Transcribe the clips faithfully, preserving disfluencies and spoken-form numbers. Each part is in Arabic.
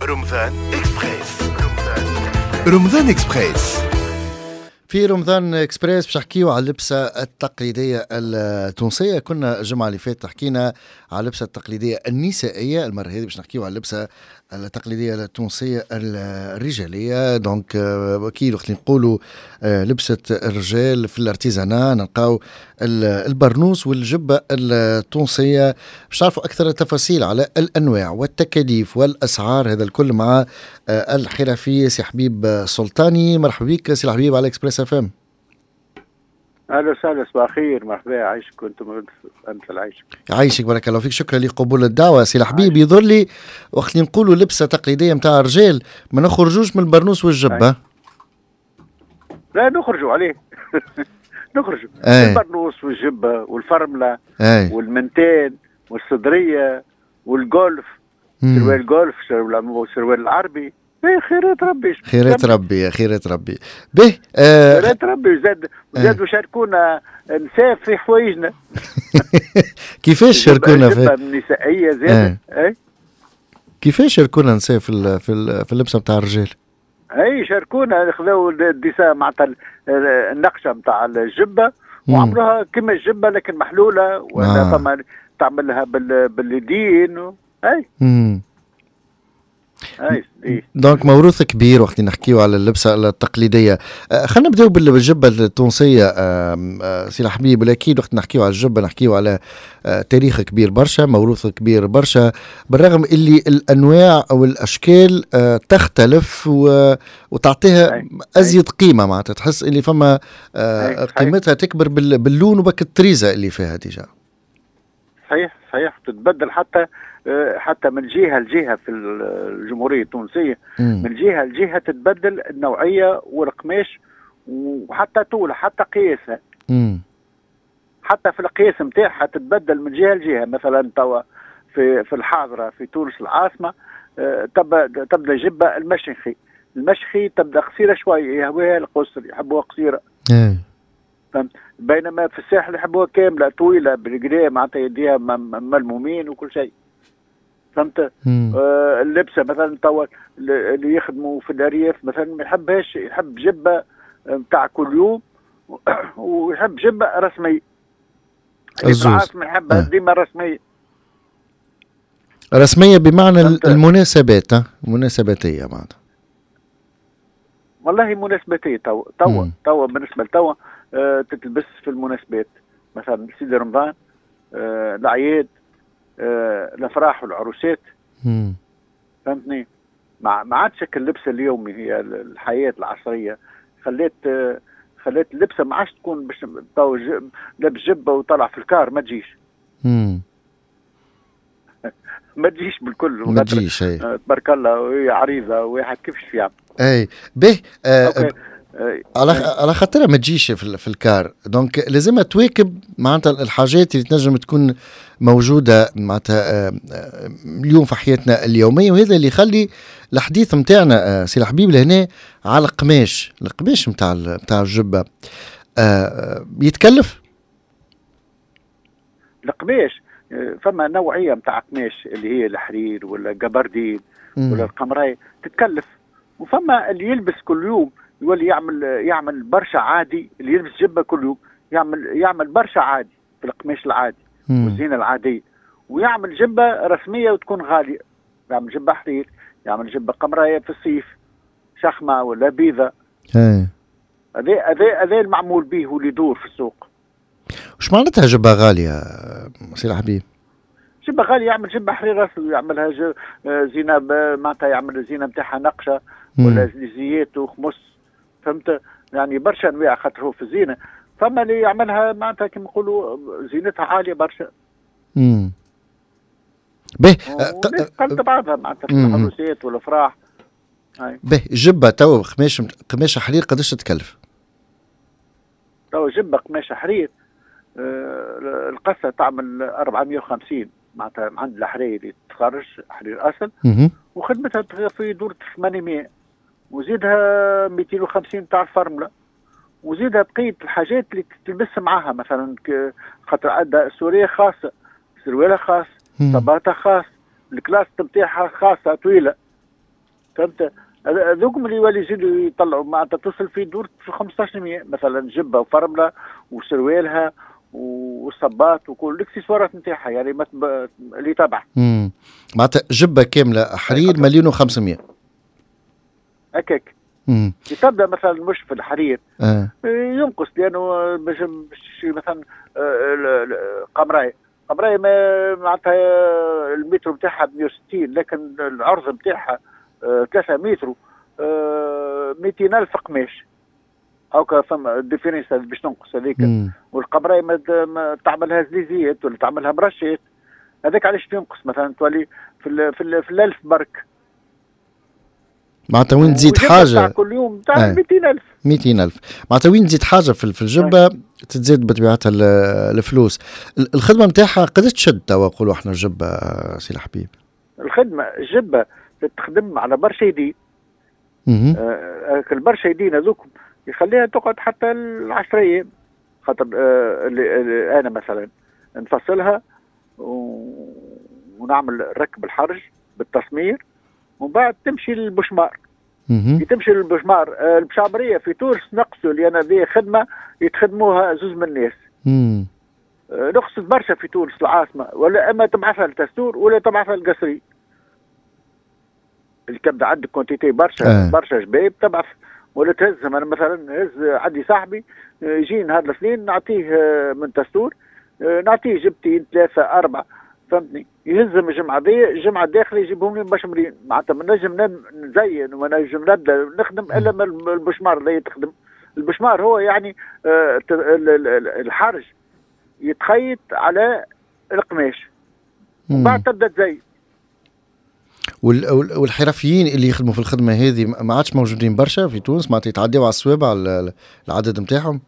رمضان إكسبريس. رمضان إكسبريس. في رمضان إكسبريس باش نحكيو على اللبسة التقليدية التونسية. كنا الجمعة اللي فاتت حكينا على اللبسة التقليدية النسائية، المرة هذه باش نحكيو على اللبسة التقليدية التونسية الرجالية. دونك أكيد وقت نقولوا لبسة الرجال في الارتيزانا نلقاو البرنوس والجبة التونسية. باش نعرفوا أكثر التفاصيل على الأنواع والتكاليف والأسعار، هذا الكل مع الحرفي سي حبيب سلطاني. مرحبا بك سي حبيب على إكسبريس اف ام. اهلا وسهلا، صباح الخير، مرحبا، يعيشك وانتم انت العيش. يعيشك، بارك الله فيك، شكرا لقبول الدعوه سي الحبيب. يظهر لي وقت اللي نقولوا لبسه تقليديه نتاع الرجال ما نخرجوش من البرنوس والجبه. لا نخرجوا عليه نخرجوا أي. البرنوس والجبه والفرمله أي. والمنتين والصدريه والجولف، سروال الجولف، سروال العربي. ايه خيرات ربي، خيرات ربي يا خيرات ربي. به آه خيرات ربي. وزاد وزاد وشاركونا نساء في حوايجنا. كيفاش شاركونا في النسائيه زاد؟ اي كيفاش شاركونا نساء في في في اللبسه نتاع الرجال؟ اي شاركونا، خذوا الديسا معناتها النقشه نتاع الجبه وعملوها كما الجبه لكن محلوله، ولا فما آه. تعملها بال باليدين. اي امم اي اي دونك موروث كبير وقت نحكيو على اللبسه التقليديه. آه خلينا نبداو بالجبه التونسيه. آه آه سي الحبيب، اكيد وقت نحكيو على الجبه نحكيو على آه تاريخ كبير برشا، موروث كبير برشا، بالرغم اللي الانواع او الاشكال آه تختلف وتعطيها أي. ازيد قيمه، معناتها تحس اللي فما آه قيمتها تكبر باللون وبك الطريزه اللي فيها ديجا. صحيح صحيح، تتبدل حتى حتى من جهه لجهه في الجمهوريه التونسيه، مم. من جهه لجهه تتبدل النوعيه والقماش وحتى طولها حتى قياسها. مم. حتى في القياس نتاعها تتبدل من جهه لجهه. مثلا توا في في الحاضره في تونس العاصمه تبدا تبدا جبه المشخي المشخي تبدا قصيره شويه، يهويها القصر يحبوها قصيره. مم. فهمت؟ بينما في الساحل يحبوها كامله طويله بالقدا، معناتها يديها ملمومين وكل شيء. فهمت؟ آه اللبسه مثلا توا اللي يخدموا في الارياف مثلا ما يحبهاش، يحب جبه نتاع كل يوم ويحب جبه رسميه. العاصمه يحبها آه. ديما رسميه. رسميه بمعنى المناسبات، ها مناسباتيه معناتها. والله مناسباتيه توا توا توا بالنسبه لتوا آه تتلبس في المناسبات، مثلا سيدي رمضان، آه الأعياد، آه الافراح والعروسات. امم فهمتني؟ ما ما عادش اللبسه اليومي، هي الحياه العصريه خليت آه خليت اللبسه ما عادش تكون باش تو لابس جبه وطلع في الكار، ما تجيش. امم ما تجيش بالكل، ما تجيش. آه تبارك الله، وهي عريضه واحد كيفاش فيها. اي به آه على على خاطرها ما تجيش في, في الكار، دونك لازمها تواكب معناتها الحاجات اللي تنجم تكون موجوده معناتها اليوم في حياتنا اليوميه، وهذا اللي يخلي الحديث نتاعنا سي الحبيب لهنا على القماش. القماش نتاع نتاع الجبه يتكلف. القماش فما نوعيه نتاع قماش اللي هي الحرير ولا جبردين ولا القمراي تتكلف، وفما اللي يلبس كل يوم يولي يعمل يعمل برشا عادي، اللي يلبس جبه كل يوم يعمل يعمل برشا عادي في القماش العادي مم. والزينه العاديه، ويعمل جبه رسميه وتكون غاليه، يعمل جبه حرير، يعمل جبه قمرايه في الصيف شخمه ولا بيضه. هذا هذا هذا المعمول به واللي يدور في السوق. وش معناتها جبه غاليه سي الحبيب؟ جبه غاليه يعمل جبه حرير اصل، يعملها زينه معناتها يعمل الزينه نتاعها نقشه ولا زيات وخمس. فهمت؟ يعني برشا انواع خاطر هو في الزينه، فما اللي يعملها معناتها كما نقولوا زينتها عاليه برشا. امم به قلت بعضها معناتها في العروسات والافراح. به جبه تو قماش قماش حرير قداش تتكلف؟ تو جبه قماش حرير آه القصه تعمل أربعمية وخمسين معناتها عند الحرير اللي تخرج حرير اصل، وخدمتها في دورة ثمانمية، وزيدها مئتين وخمسين تاع الفرمله، وزيدها بقيه الحاجات اللي تلبس معاها، مثلا خاطر عندها سوريه خاصه، سروالها خاص، صباطها خاص، الكلاس نتاعها خاصه طويله. فهمت؟ هذوك اللي يولي يزيدوا يطلعوا معناتها توصل في دور في خمسطاش بالمئة مثلا جبه وفرمله وسروالها والصباط وكل الاكسسوارات نتاعها يعني ما اللي تبع. امم معناتها جبه كامله حرير مليون وخمسمية هكاك. امم تبدا مثلا مش في الحرير آه. ينقص لانه باش مثلا قمراي قمراي ما معناتها المتر نتاعها مئة وستين لكن العرض نتاعها ثلاثة متر مئتين ألف قماش هاكا فما ديفيرنس باش تنقص هذيك. والقمراي ما تعملها زليزيات ولا تعملها مرشات هذاك علاش تنقص مثلا تولي في ال في, ال في الألف برك معناتها وين تزيد حاجه كل يوم تاع مئتين ألف مئتين ألف معناتها وين تزيد حاجه في في الجبه تتزيد بطبيعتها الفلوس. الخدمه نتاعها قداش تشد توا نقولوا احنا الجبه سي الحبيب؟ الخدمه الجبه تخدم على برشا يدين. آه البرشا يدين هذوك يخليها تقعد حتى العشر ايام خاطر آه اللي, اللي انا مثلا نفصلها ونعمل ركب الحرج بالتصمير ومن بعد تمشي للبشمار. تمشي للبشمار آه البشامريه في تونس نقصوا لان هذه خدمه يتخدموها زوز من الناس. آه نقصت برشا في تونس العاصمه ولا اما تبعثها للتستور ولا تبعثها للقصري. اللي تبدا عندك كونتيتي برشا آه. برشا شباب تبعث ولا تهزهم. انا مثلا نهز عندي صاحبي يجي نهار الاثنين نعطيه من تستور نعطيه جبتين ثلاثه اربعه فهمتني يهزهم الجمعه دي الجمعه الداخلي يجيبهم لي مبشمرين معناتها ما نجم نزين وما نجم نبدا نخدم الا ما البشمار اللي تخدم. البشمار هو يعني الحرج يتخيط على القماش وبعد تبدا تزين. والحرفيين اللي يخدموا في الخدمه هذه ما عادش موجودين برشا في تونس معناتها يتعداو على الصوابع العدد نتاعهم.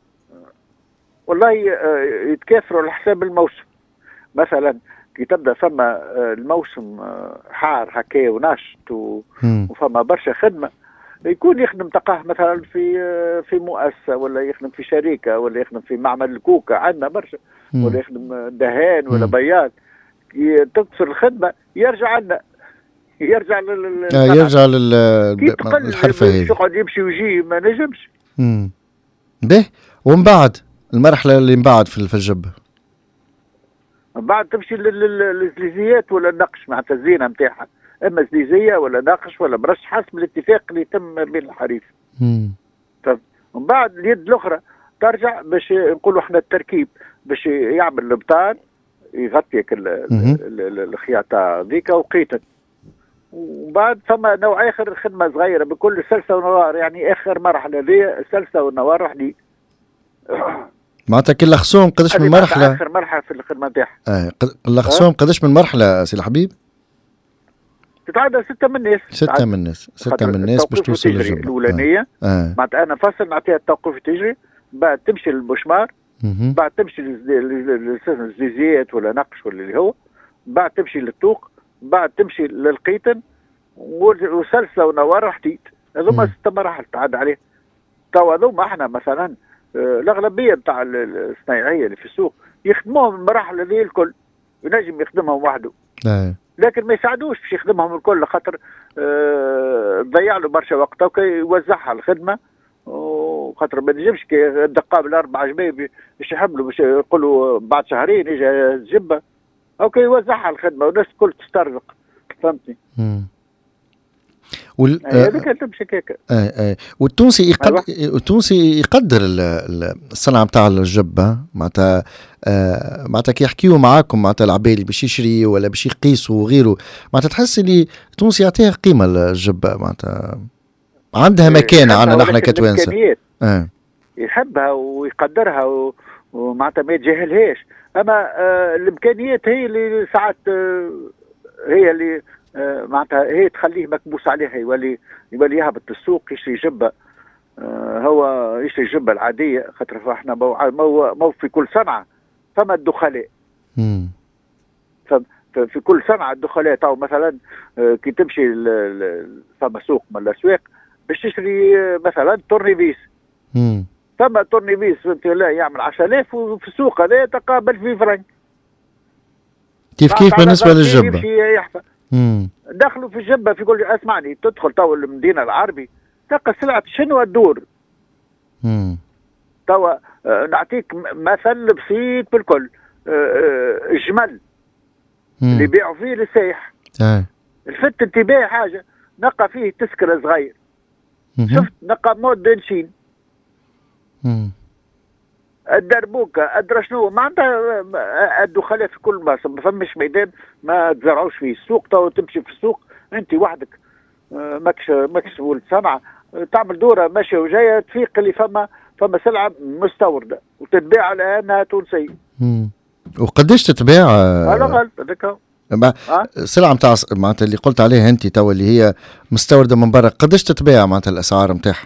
والله يتكاثروا على حساب الموسم. مثلا كي تبدا فما الموسم حار هكا وناشط وفما برشا خدمه يكون يخدم تقاه مثلا في في مؤسسه ولا يخدم في شركه ولا يخدم في معمل الكوكا عندنا برشا ولا يخدم دهان ولا بياض تقصر الخدمه يرجع لنا يرجع لل آه يرجع للحرفه هذه يقعد يمشي ويجي ما نجمش. امم به ومن بعد المرحله اللي من بعد في الجبه من بعد تمشي للزليزيات ولا النقش معناتها الزينه نتاعها اما زليزيه ولا نقش ولا برش حسب الاتفاق اللي يتم بين الحريف. امم ومن بعد اليد الاخرى ترجع باش نقولوا احنا التركيب باش يعمل البطان يغطيك الخياطه ذيك وقيتن. وبعد ثم نوع اخر خدمه صغيره بكل سلسه ونوار يعني اخر مرحله هذه السلسه والنوار وحدي. معناتها كل خصوم قداش من مرحله؟ اخر مرحله في الخدمه نتاعها. اه كل خصوم قداش من مرحله سي الحبيب؟ تتعدى ستة من الناس. ستة من الناس ستة من الناس باش توصل للجبهه الاولانيه. آه. معناتها انا فصل نعطيها التوقف التجري بعد تمشي للبشمار بعد تمشي للزيزيات ولا نقش ولا اللي هو بعد تمشي للطوق بعد تمشي للقيتن وسلسله ونوار حديد. هذوما ست مراحل تعد عليه. توا هذوما احنا مثلا الاغلبيه نتاع الصنايعيه اللي في السوق يخدموهم المراحل هذه الكل ينجم يخدمهم وحده. آه. لكن ما يساعدوش باش يخدمهم الكل خاطر اه ضيع له برشا وقت وكي يوزعها الخدمه وخاطر ما نجمش كي الدقابل اربع جبايب باش يحملوا باش يقولوا بعد شهرين يجي الجبه اوكي يوزعها الخدمه والناس الكل تسترزق فهمتني. امم وال هذيك تمشي هكاك. اه اه والتونسي يقدر التونسي يقدر الصنعه نتاع الجبه معناتها آه معناتها كي يحكيوا معاكم معناتها العباد اللي باش يشري ولا باش يقيسوا وغيره معناتها تحس اللي التونسي يعطيها قيمه الجبه معناتها عندها مكانه عندنا نحن كتوانسه. اه يحبها ويقدرها ومعناتها ما يتجاهلهاش. اما آه الامكانيات هي اللي ساعات آه هي اللي آه معناتها هي تخليه مكبوس عليها يولي يولي يهبط السوق يشري جبه. آه هو يشري الجبه العاديه خاطر احنا مو, مو, مو في كل صنعه فما الدخلاء. امم في كل صنعه الدخلاء تو مثلا آه كي تمشي فما سوق من الاسواق باش تشري آه مثلا تورنيفيس. امم ثم تورنيفيس فهمت لا يعمل عشرة آلاف وفي السوق هذا تقابل في فرنك. كيف كيف بالنسبه للجبه؟ دخلوا في الجبه في كل اسمعني تدخل تو المدينه العربي تلقى سلعه شنو الدور. توا نعطيك مثل بسيط بالكل، الجمل اللي يبيعوا فيه للسايح الفت انتباه حاجه نلقى فيه تسكر صغير، شفت نلقى مود دنشين الدربوكه ادرى شنو معناتها الدخلاء في كل بلاصه، ما فماش ميدان ما تزرعوش فيه. السوق تو تمشي في السوق انت وحدك ماكش ماكش ولد صنعه تعمل دوره ماشيه وجايه تفيق اللي فما فما سلعه مستورده وتتباع على انها تونسيه. وقديش تتباع؟ على غلط هذاك السلعه نتاع معناتها اللي قلت عليها انت تو اللي هي مستورده من برا، قديش تتباع معناتها الاسعار نتاعها؟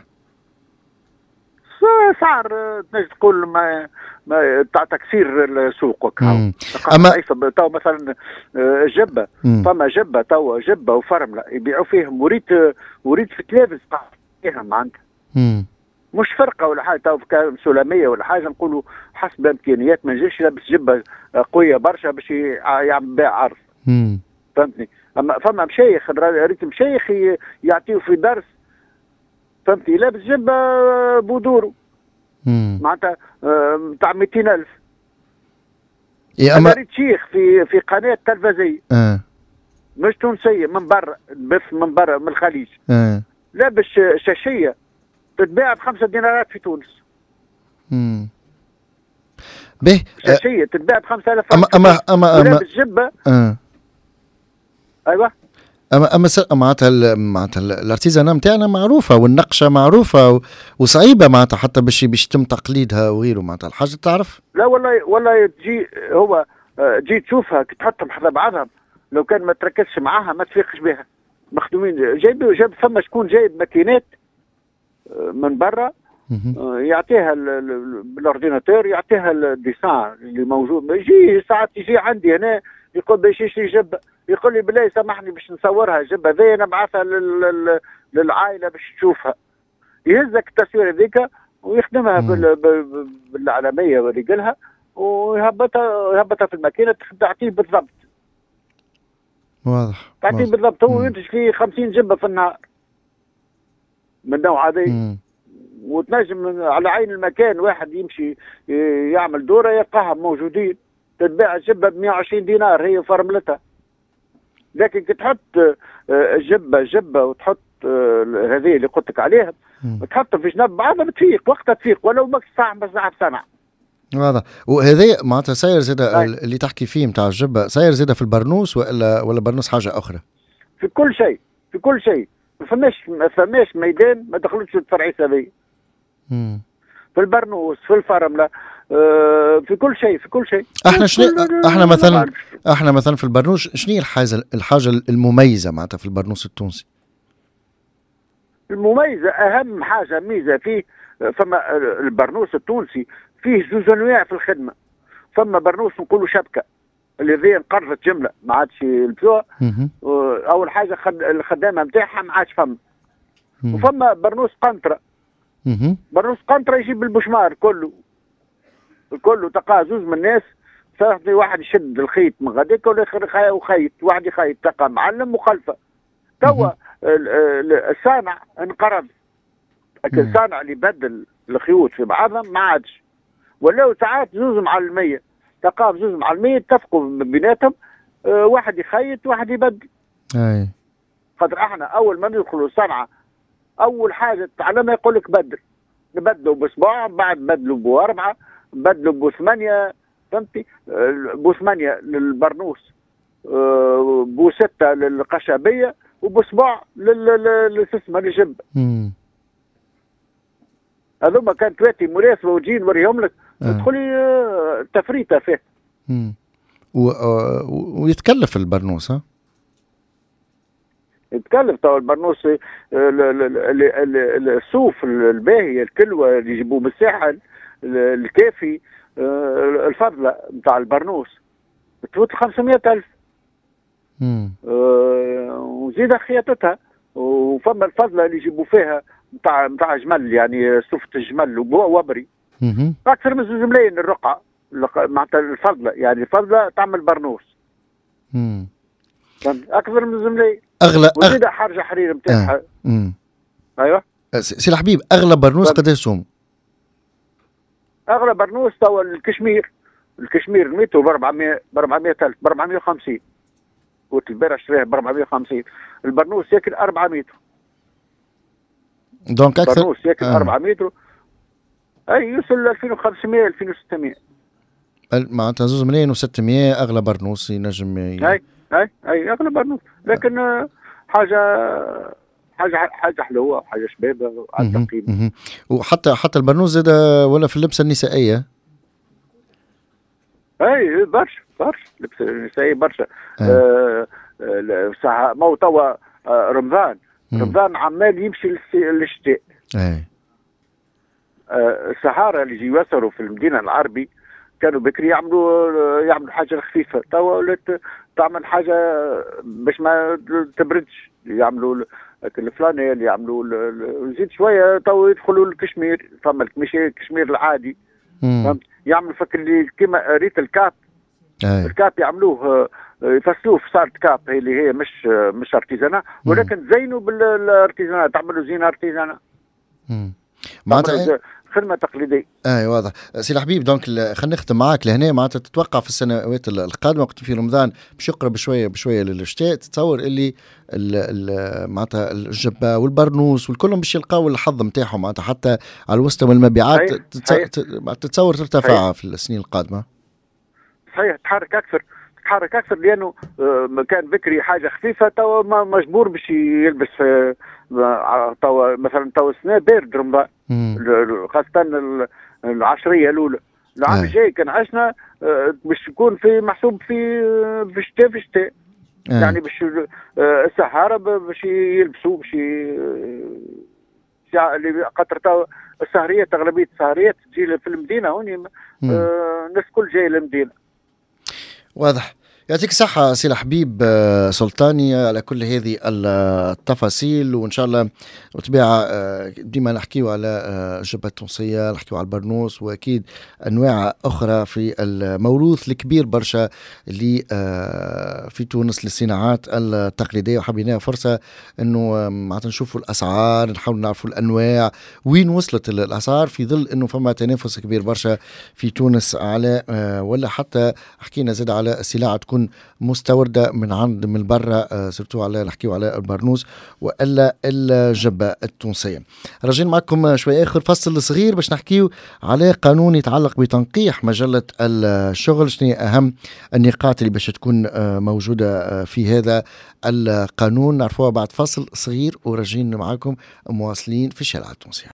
سعر تنجم تقول ما ما تاع تكسير السوق. اما تو مثلا جبه فما جبه تو جبه وفرمله يبيعوا فيهم وريت وريت في تلافز فيهم معناتها مش فرقه ولا حاجه. تو كان سلاميه ولا حاجه نقولوا حسب امكانيات ما نجيش لابس جبه قويه برشا باش يعمل بيع عرض. فهمتني؟ اما فما مشايخ ريت مشايخ يعطيو في درس فهمتي لابس جبه بودورو معناتها تاع مئتين ألف. انا ريت شيخ في في قناه تلفزيه أه. مش تونسيه من برا بث من برا من الخليج أه. لابس شاشيه تتباع بخمسة دينارات في تونس. امم به شاشيه تتباع بخمسة آلاف اما اما اما ولابس جبه أه. ايوه اما اما معناتها معناتها الارتيزانا نتاعنا معروفه والنقشه معروفه وصعيبه معناتها حتى باش باش يتم تقليدها وغيره معناتها الحاجه تعرف. لا والله والله تجي هو تجي تشوفها تحطهم حذا بعضهم لو كان ما تركزش معاها ما تفيقش بها. مخدومين جايب جايب فما شكون جايب ماكينات من برا يعطيها بالاورديناتور يعطيها الديسان اللي موجود. يجي ساعات يجي عندي هنا يقول باش يشري جبه يقول لي بالله سامحني باش نصورها الجبه ذي انا نبعثها للعائله باش تشوفها. يهزك التصوير هذيك ويخدمها بالعالميه ورجلها ويهبطها يهبطها في الماكينه تعطيه بالضبط. واضح تعطيه بالضبط. هو ينتج فيه خمسين جبه في النهار من النوع هذا وتنجم على عين المكان واحد يمشي يعمل دوره يلقاهم موجودين تتباع الجبه ب مئة وعشرين دينار هي فرملتها. لكن كي تحط جبه جبه وتحط هذه اللي قلت لك عليها تحطها في جنب بعضها بتفيق وقتها تفيق ولو ماكش ساعه بس ساعه بسنه. واضح. وهذا معناتها ساير زاده اللي تحكي فيه نتاع الجبه ساير زاده في البرنوس ولا ولا برنوس حاجه اخرى؟ في كل شيء في كل شيء ما فماش ما فماش ميدان ما دخلتش التفرعيس هذه. في البرنوس في الفرمله آه في كل شيء في كل شيء. احنا شنو احنا مثلا احنا مثلا في البرنوس شنو الحاجه الحاجه المميزه معناتها في البرنوس التونسي؟ المميزه اهم حاجه ميزه فيه فما البرنوس التونسي فيه زوج انواع في الخدمه. فما برنوس نقولوا شبكه اللي ذي انقرضت جمله ما عادش يلبسوها. اول حاجه خد الخدامه نتاعها ما عادش فما. وفما برنوس قنطره. برنوس قنطره يجيب البشمار كله كله تلقاه زوز من الناس فهمتني واحد يشد الخيط من غاديك والاخر وخيط واحد يخيط تلقى معلم وخلفه. توا الصانع انقرض لكن الصانع اللي بدل الخيوط في بعضهم ما عادش ولاو ساعات زوز معلميه تلقاه زوز معلميه اتفقوا بيناتهم اه واحد يخيط واحد يبدل. اي خاطر احنا اول ما ندخلوا الصنعه اول حاجه تعلمها يقول لك بدل نبدلوا بصباع بعد بدلوا باربعه بدلوا بثمانيه فهمتي بثمانيه للبرنوس بوستة للقشابيه وبصباع للسسمه للجبه. هذوما كانت ثلاثه مناسبه وتجي نوريهم لك تدخلي تفريطه فيه. و... ويتكلف البرنوس ها؟ يتكلف تو البرنوس الصوف الباهي الكلوه اللي يجيبوه من الساحل الكافي الفضله نتاع البرنوس تفوت خمسمائة ألف. وزيد خياطتها وفما الفضله اللي يجيبوا فيها نتاع نتاع جمل يعني صفة الجمل وبري اكثر من زوج ملايين الرقعه معناتها الفضله يعني الفضله تعمل برنوس. اكثر من زملاء. اغلى وزيد حرجه حرير نتاعها. آه. ايوه سي الحبيب، اغلى برنوس قد يسوم؟ اغلى برنوس توا الكشمير. الكشمير المترو ب أربعمائة ب أربعمائة ألف ب أربعمائة وخمسين. قلت البارح شريه ب أربعمائة وخمسين. البرنوس ياكل أربعة متر. دونك اكثر. البرنوس ياكل آه. أربعة متر. اي يوصل ل ألفين وخمسمائة ألفين وستمائة. معناتها زوز ملايين وستمائة اغلى برنوس ينجم. اي اي اي اغلى برنوس، لكن آه. حاجه حاجه حاجه حلوه وحاجه شبابه على التقييم. وحتى حتى البرنوس زاد ولا في اللبسه النسائيه. اي برشا برشا لبسه النسائيه برشا. آه. آه. آه. مو توا آه. رمضان مم. رمضان عمال يمشي للشتاء. اي آه. السهاره اللي يجي يوصلوا في المدينه العربي كانوا بكري يعملوا يعملوا حاجه خفيفه، توا ولات تعمل حاجه باش ما تبردش، يعملوا الفلانيل يعملوا يزيد شويه توا يدخلوا الكشمير، فما مش الكشمير العادي فهمت، يعملوا فك اللي كيما ريت الكاب. أي. الكاب يعملوه يفصلوه في صارت كاب هي اللي هي مش مش ارتيزانا، ولكن زينوا بالارتيزانا، تعملوا زينه ارتيزانا معناتها خدمه تقليديه. اي واضح. سي الحبيب، دونك خلينا نختم معاك لهنا. معناتها تتوقع في السنوات القادمه وقت في رمضان باش يقرب بشويه بشويه للشتاء، تتصور اللي معناتها الجبه والبرنوس والكلهم باش يلقاو الحظ نتاعهم معناتها حتى على مستوى المبيعات؟ تتصور ترتفع في السنين القادمه؟ صحيح، تحرك اكثر تحرك اكثر لانه كان بكري حاجه خفيفه، توا مجبور باش يلبس توا مثلا توا السنه بارد رمضان خاصه العشريه الاولى. العام الجاي كان عشنا باش يكون في محسوب في في الشتاء في الشتاء يعني باش السحاره باش يلبسوا باش اللي خاطر توا السهريات اغلبيه السهريات تجي في المدينه هوني الناس كل جايه للمدينه. واضح. يعطيك الصحة سي الحبيب سلطاني على كل هذه التفاصيل، وإن شاء الله وطبيعة ديما نحكيو على الجبهة التونسية، نحكيو على البرنوس وأكيد أنواع أخرى في الموروث الكبير برشا اللي في تونس للصناعات التقليدية، وحبينا فرصة أنه معناتها نشوفوا الأسعار، نحاول نعرفوا الأنواع وين وصلت الأسعار في ظل أنه فما تنافس كبير برشا في تونس على ولا حتى حكينا زاد على السلع تكون مستوردة من عند من برا، سيرتو على نحكيو على البرنوس والا الجبة التونسية. راجعين معكم شوي اخر فصل صغير باش نحكيو على قانون يتعلق بتنقيح مجلة الشغل. شنو اهم النقاط اللي باش تكون موجودة في هذا القانون؟ نعرفوها بعد فصل صغير وراجعين معكم مواصلين في الشارع التونسي.